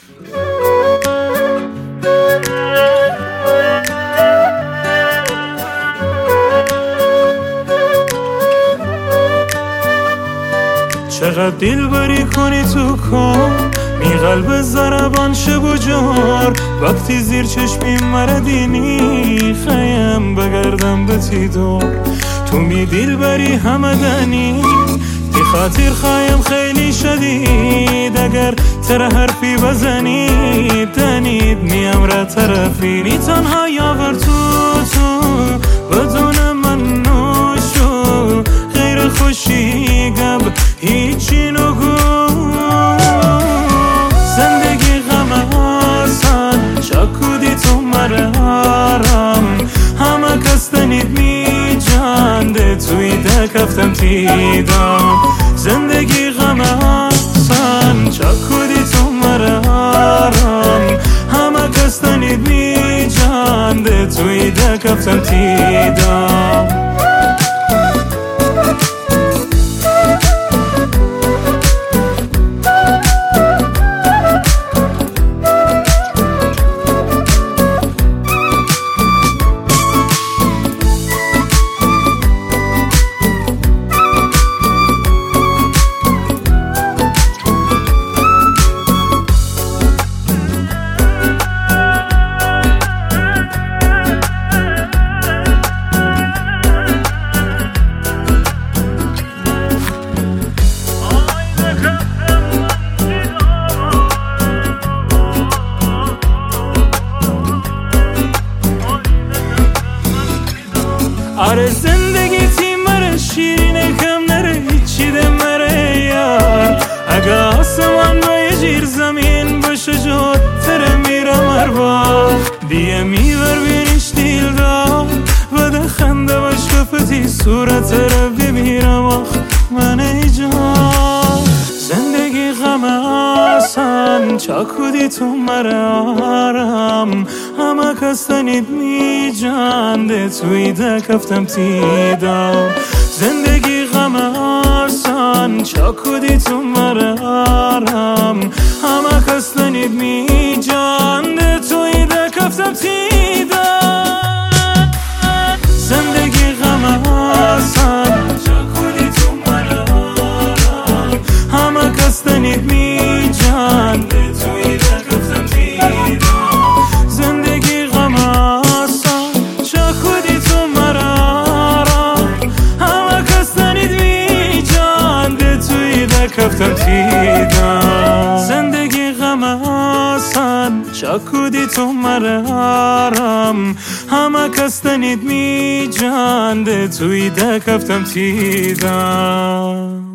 چقدر دل بری کنی تو کار می قلب ضربان شب و جار وقتی زیر چشمی مردینی خیم بگردم به تی دار تو می دل بری همدنی دی خاطر خوایم خیلی شدید اگر تر حرفی بزنی تنید میم را طرفی نی تنها یاور تو بدون من نوشو غیر خوشی گب هیچی نگو زندگی غم آسان چکودی تو مرارم همه کس تنید می جانده توی دکفتم تیدم زندگی غم آسان چکودی تو مرارم همه کس تنید می جانده توی دکفتم تیدم آره زندگی تی مره شیرینه کم نره هیچی ده مره یار اگه آسمان با یه جیر زمین باشه جاد تره میرم اربار دیگه میور بینیش دیل دار و ده خنده باش کفتی صورت رو بمیرم آخ من ایجاد زندگی غم آسان چاکودی تو مرارم همه کس تنید می جانده توی دکفتم تیدم زندگی غم آسان چاکودی تو مرارم همه کس تنید می جانده توی دکفتم تیدم زندگی غم آسان چاکودی تو مرارم همه کس تنید می جانده توی دکفتم تیدم زندگی غم آسان چاکودی تو مرارم همه کس تنید می جانده توی دکفتم تیدم زندگی غم آسان چاکودی تو مرارم همه کس تنید می جانده توی دکفتم تیدم